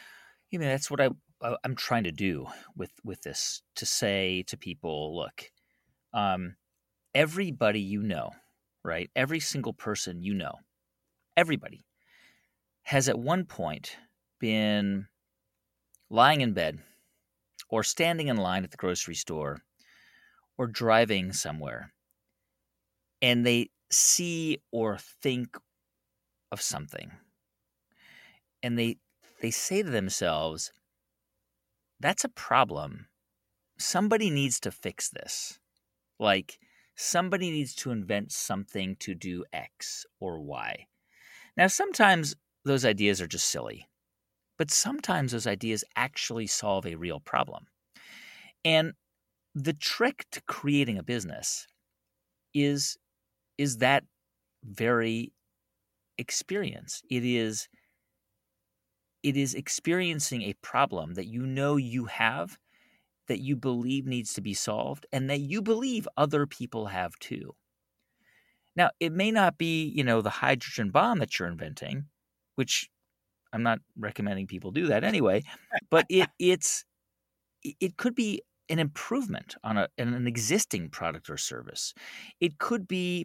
trying to do with this, to say to people, look, everybody right? Every single person everybody has at one point been lying in bed or standing in line at the grocery store or driving somewhere, and they see or think of something, and they say to themselves, that's a problem. Somebody needs to fix this. Like, somebody needs to invent something to do X or Y. Now, sometimes those ideas are just silly, but sometimes those ideas actually solve a real problem. And the trick to creating a business is that very experience. It is experiencing a problem that you have, that you believe needs to be solved, and that you believe other people have too. Now, it may not be, the hydrogen bomb that you're inventing, which I'm not recommending people do that anyway, but it could be an improvement on an existing product or service. It could be,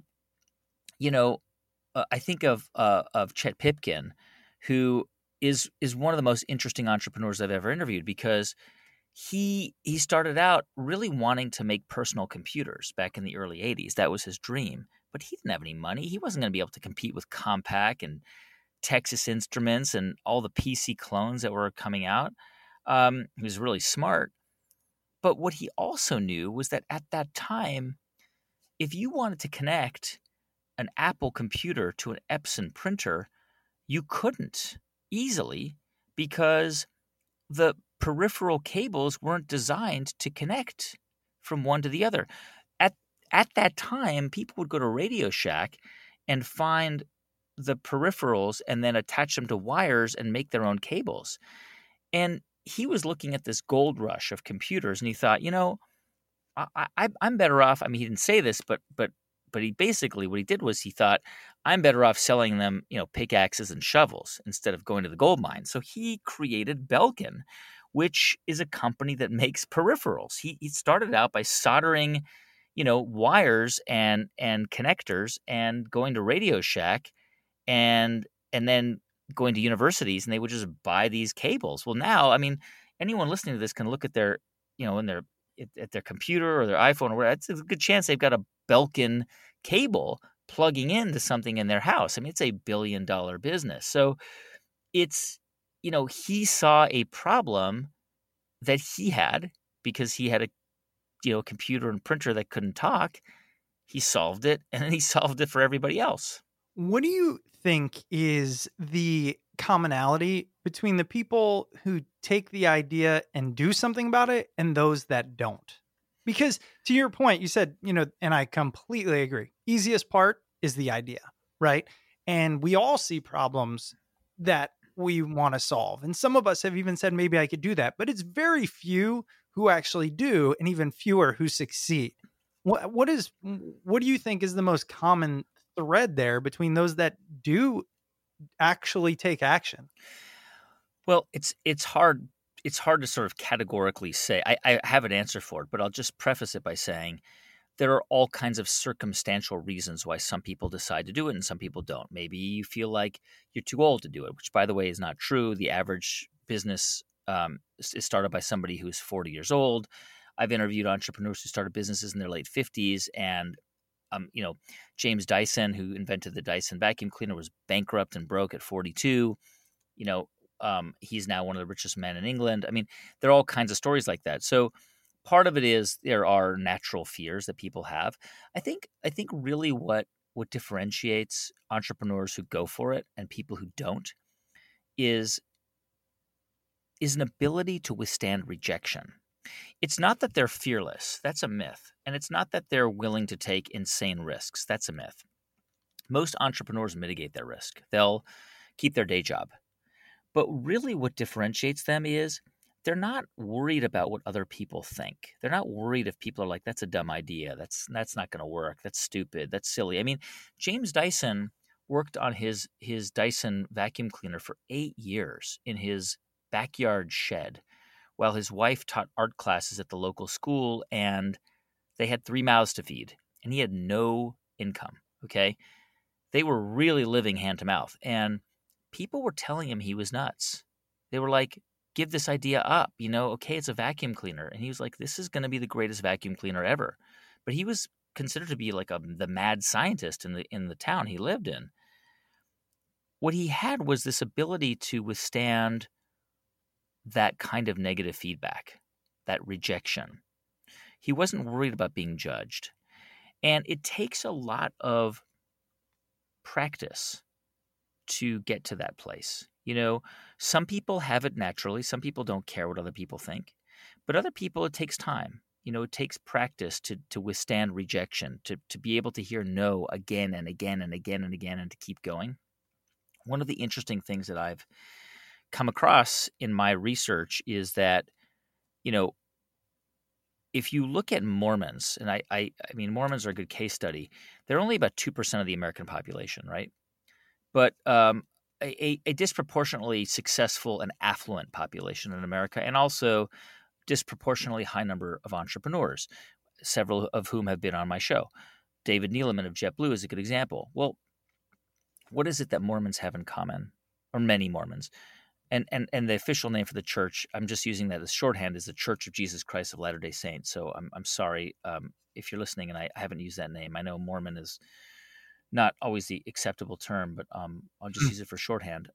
I think of Chet Pipkin, who is one of the most interesting entrepreneurs I've ever interviewed, because he started out really wanting to make personal computers back in the early 80s. That was his dream, but he didn't have any money. He wasn't going to be able to compete with Compaq and Texas Instruments and all the PC clones that were coming out. He was really smart. But what he also knew was that at that time, if you wanted to connect an Apple computer to an Epson printer, you couldn't easily, because the peripheral cables weren't designed to connect from one to the other. At that time, people would go to Radio Shack and find the peripherals and then attach them to wires and make their own cables. And he was looking at this gold rush of computers, and he thought, I'm better off. I mean, he didn't say this, but he basically, what he did was he thought, I'm better off selling them, pickaxes and shovels instead of going to the gold mine. So he created Belkin, which is a company that makes peripherals. He started out by soldering, wires and connectors, and going to Radio Shack and then going to universities, and they would just buy these cables. Well, now, I mean, anyone listening to this can look at their, at their computer or their iPhone or whatever. It's a good chance they've got a Belkin cable plugging into something in their house. I mean, it's a $1 billion business. So it's, he saw a problem that he had because he had a, computer and printer that couldn't talk. He solved it, and then he solved it for everybody else. What do you think is the commonality between the people who take the idea and do something about it and those that don't? Because to your point, you said, and I completely agree, easiest part is the idea, right? And we all see problems that we want to solve. And some of us have even said, maybe I could do that, but it's very few who actually do, and even fewer who succeed. What do you think is the most common thread there between those that do actually take action? Well, it's hard to sort of categorically say. I have an answer for it, but I'll just preface it by saying there are all kinds of circumstantial reasons why some people decide to do it and some people don't. Maybe you feel like you're too old to do it, which, by the way, is not true. The average business is started by somebody who's 40 years old. I've interviewed entrepreneurs who started businesses in their late 50s, and James Dyson, who invented the Dyson vacuum cleaner, was bankrupt and broke at 42. He's now one of the richest men in England. I mean, there are all kinds of stories like that. So part of it is there are natural fears that people have. I think really what differentiates entrepreneurs who go for it and people who don't is an ability to withstand rejection. It's not that they're fearless. That's a myth. And it's not that they're willing to take insane risks. That's a myth. Most entrepreneurs mitigate their risk. They'll keep their day job. But really what differentiates them is they're not worried about what other people think. They're not worried if people are like, that's a dumb idea. That's not going to work. That's stupid. That's silly. I mean, James Dyson worked on his Dyson vacuum cleaner for 8 years in his backyard shed while his wife taught art classes at the local school, and they had 3 mouths to feed, and he had no income, okay? They were really living hand to mouth, and people were telling him he was nuts. They were like, give this idea up, okay, it's a vacuum cleaner. And he was like, this is going to be the greatest vacuum cleaner ever. But he was considered to be like the mad scientist in the town he lived in. What he had was this ability to withstand that kind of negative feedback, that rejection. He wasn't worried about being judged. And it takes a lot of practice to get to that place. Some people have it naturally. Some people don't care what other people think. But other people, it takes time. It takes practice to withstand rejection, to be able to hear no again and again and again and again and to keep going. One of the interesting things that I've come across in my research is that, if you look at Mormons, and I mean, Mormons are a good case study, they're only about 2% of the American population, right? But a disproportionately successful and affluent population in America, and also disproportionately high number of entrepreneurs, several of whom have been on my show. David Neeleman of JetBlue is a good example. Well, what is it that Mormons have in common, or many Mormons? And the official name for the church, I'm just using that as shorthand, is the Church of Jesus Christ of Latter-day Saints. So I'm sorry if you're listening and I haven't used that name. I know Mormon is not always the acceptable term, but I'll just use it for shorthand.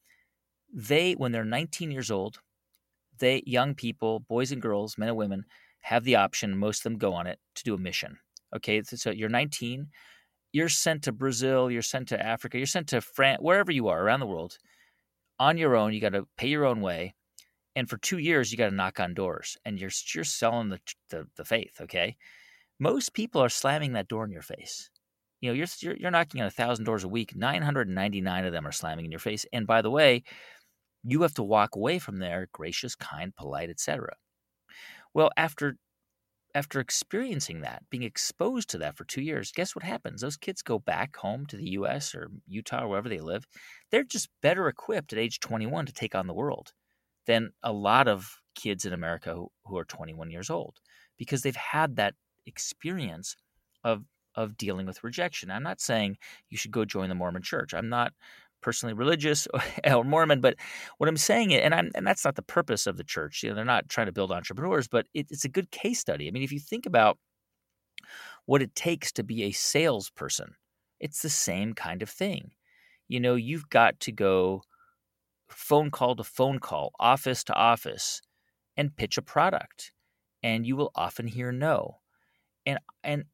When they're 19 years old, young people, boys and girls, men and women, have the option, most of them go on it, to do a mission. Okay, so you're 19, you're sent to Brazil, you're sent to Africa, you're sent to France, wherever you are around the world, on your own. You got to pay your own way, and for 2 years you got to knock on doors, and you're selling the faith. Okay, most people are slamming that door in your face. You're knocking on 1,000 doors a week. 999 of them are slamming in your face, and by the way, you have to walk away from there gracious, kind, polite, etc. Well, after experiencing that, being exposed to that for 2 years, guess what happens? Those kids go back home to the U.S. or Utah or wherever they live. They're just better equipped at age 21 to take on the world than a lot of kids in America who are 21 years old, because they've had that experience of dealing with rejection. I'm not saying you should go join the Mormon Church. I'm not personally religious or Mormon, but what I'm saying, and that's not the purpose of the church. They're not trying to build entrepreneurs, but it's a good case study. I mean, if you think about what it takes to be a salesperson, it's the same kind of thing. You've got to go phone call to phone call, office to office, and pitch a product, and you will often hear no. And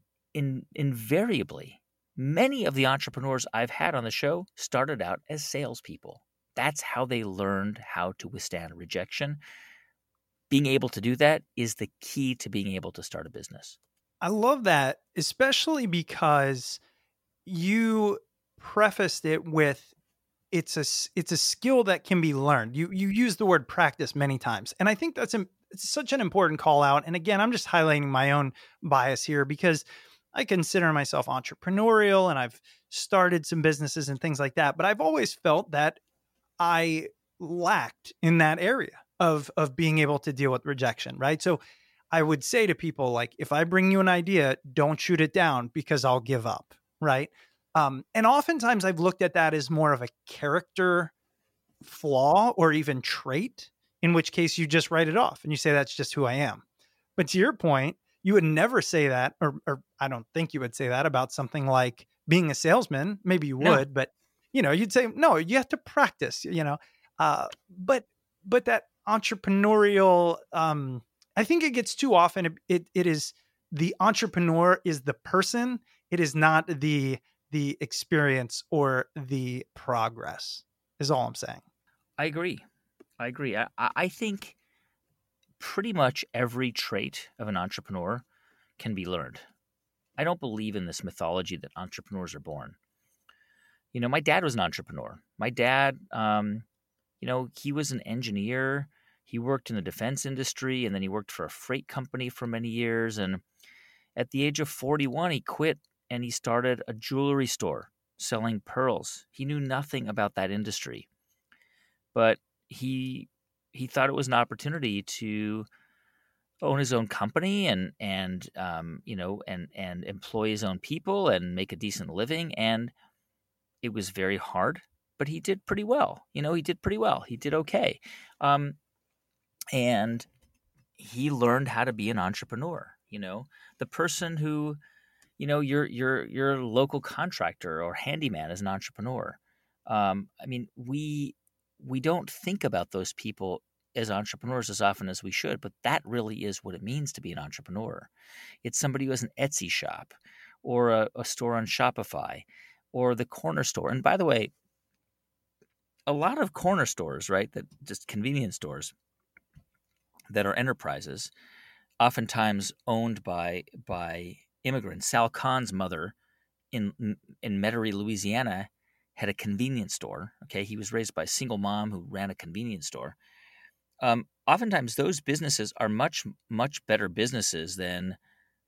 invariably, many of the entrepreneurs I've had on the show started out as salespeople. That's how they learned how to withstand rejection. Being able to do that is the key to being able to start a business. I love that, especially because you prefaced it with it's a skill that can be learned. You use the word practice many times, and I think it's such an important call out. And again, I'm just highlighting my own bias here because I consider myself entrepreneurial and I've started some businesses and things like that, but I've always felt that I lacked in that area of being able to deal with rejection, right? So I would say to people, like, if I bring you an idea, don't shoot it down because I'll give up. Right. And oftentimes I've looked at that as more of a character flaw or even trait, in which case you just write it off and you say, that's just who I am. But to your point, you would never say that, or I don't think you would say that about something like being a salesman. Maybe you would, but you'd say, no, you have to practice, but that entrepreneurial, I think it gets too often. It is the entrepreneur is the person. It is not the experience or the progress, is all I'm saying. I agree. I think pretty much every trait of an entrepreneur can be learned. I don't believe in this mythology that entrepreneurs are born. My dad was an entrepreneur. My dad, he was an engineer. He worked in the defense industry, and then he worked for a freight company for many years. And at the age of 41, he quit and he started a jewelry store selling pearls. He knew nothing about that industry, but he thought it was an opportunity to own his own company and employ his own people and make a decent living. And it was very hard, but he did pretty well. He did okay. And he learned how to be an entrepreneur. The person who, your local contractor or handyman is an entrepreneur. We don't think about those people as entrepreneurs as often as we should, but that really is what it means to be an entrepreneur. It's somebody who has an Etsy shop or a store on Shopify or the corner store. And by the way, a lot of corner stores, right, that just convenience stores that are enterprises, oftentimes owned by immigrants. Sal Khan's mother in Metairie, Louisiana, had a convenience store. Okay, he was raised by a single mom who ran a convenience store. Oftentimes, those businesses are much, much better businesses than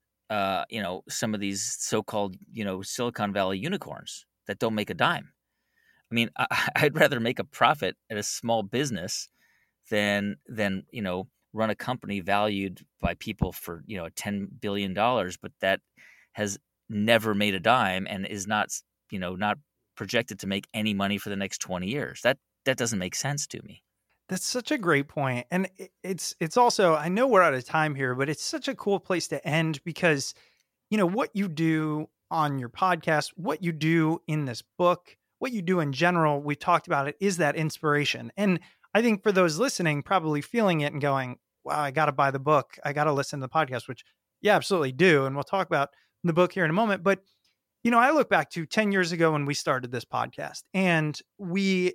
some of these so-called Silicon Valley unicorns that don't make a dime. I mean, I'd rather make a profit at a small business than run a company valued by people for $10 billion, but that has never made a dime and is not projected to make any money for the next 20 years. That doesn't make sense to me. That's such a great point. And it's also, I know we're out of time here, but it's such a cool place to end because, what you do on your podcast, what you do in this book, what you do in general, we talked about it, is that inspiration. And I think for those listening, probably feeling it and going, wow, I got to buy the book. I got to listen to the podcast, which you absolutely do. And we'll talk about the book here in a moment. But, I look back to 10 years ago when we started this podcast, and we,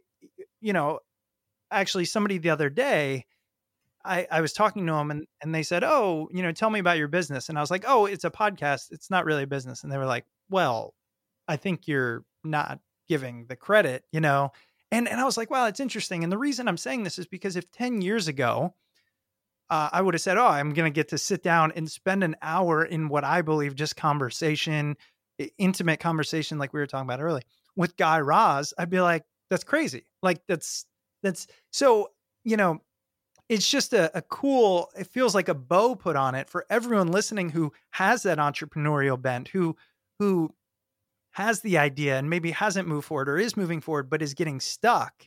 actually somebody the other day, I was talking to them and they said, oh, tell me about your business. And I was like, oh, it's a podcast. It's not really a business. And they were like, well, I think you're not giving the credit, And I was like, wow, it's interesting. And the reason I'm saying this is because if 10 years ago, I would have said, oh, I'm going to get to sit down and spend an hour in what I believe just conversation, intimate conversation, like we were talking about earlier with Guy Raz, I'd be like, that's crazy. Like that's so, it's just a cool, it feels like a bow put on it for everyone listening who has that entrepreneurial bent, who has the idea and maybe hasn't moved forward or is moving forward, but is getting stuck.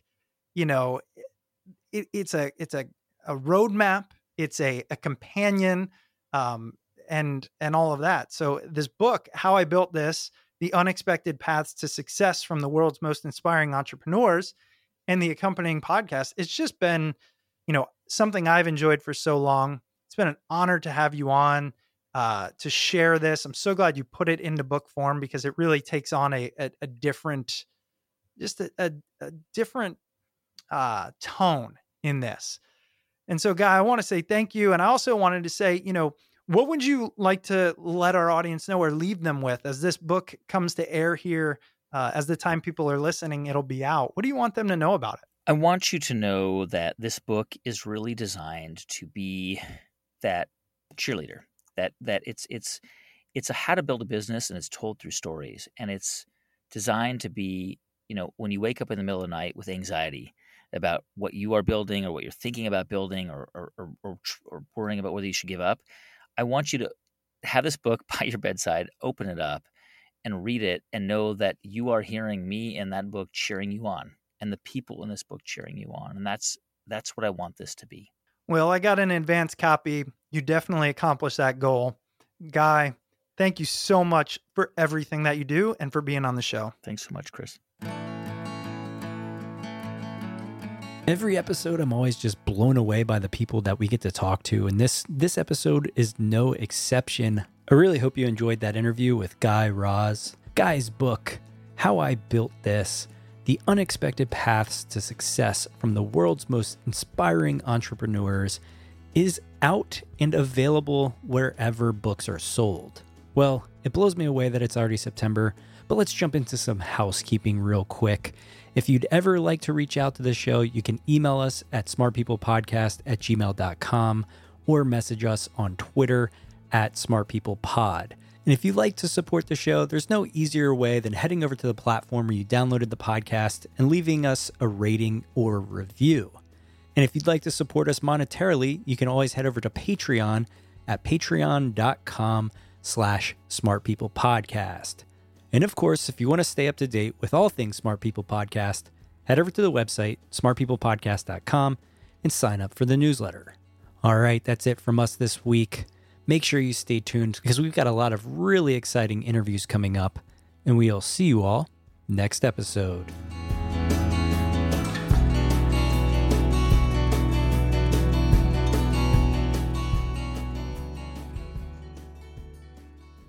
It's a roadmap. It's a companion, and all of that. So this book, How I Built This, The Unexpected Paths to Success from the World's Most Inspiring Entrepreneurs, and the accompanying podcast, it's just been, something I've enjoyed for so long. It's been an honor to have you on, to share this. I'm so glad you put it into book form because it really takes on a different, just a different tone in this. And so, Guy, I want to say thank you. And I also wanted to say, what would you like to let our audience know or leave them with as this book comes to air here? As the time people are listening, it'll be out. What do you want them to know about it? I want you to know that this book is really designed to be that cheerleader, that it's a how to build a business, and it's told through stories, and it's designed to be, when you wake up in the middle of the night with anxiety, about what you are building or what you're thinking about building or worrying about whether you should give up, I want you to have this book by your bedside, open it up and read it and know that you are hearing me in that book cheering you on and the people in this book cheering you on. And that's what I want this to be. Well, I got an advanced copy. You definitely accomplished that goal. Guy, thank you so much for everything that you do and for being on the show. Thanks so much, Chris. Every episode, I'm always just blown away by the people that we get to talk to, and this episode is no exception. I really hope you enjoyed that interview with Guy Raz. Guy's book, How I Built This, The Unexpected Paths to Success from the World's Most Inspiring Entrepreneurs, is out and available wherever books are sold. Well, it blows me away that it's already September, but let's jump into some housekeeping real quick. If you'd ever like to reach out to the show, you can email us at smartpeoplepodcast@gmail.com or message us on Twitter @smartpeoplepod. And if you'd like to support the show, there's no easier way than heading over to the platform where you downloaded the podcast and leaving us a rating or review. And if you'd like to support us monetarily, you can always head over to Patreon at patreon.com/smartpeoplepodcast. And of course, if you want to stay up to date with all things Smart People Podcast, head over to the website, smartpeoplepodcast.com, and sign up for the newsletter. All right, that's it from us this week. Make sure you stay tuned because we've got a lot of really exciting interviews coming up, and we'll see you all next episode.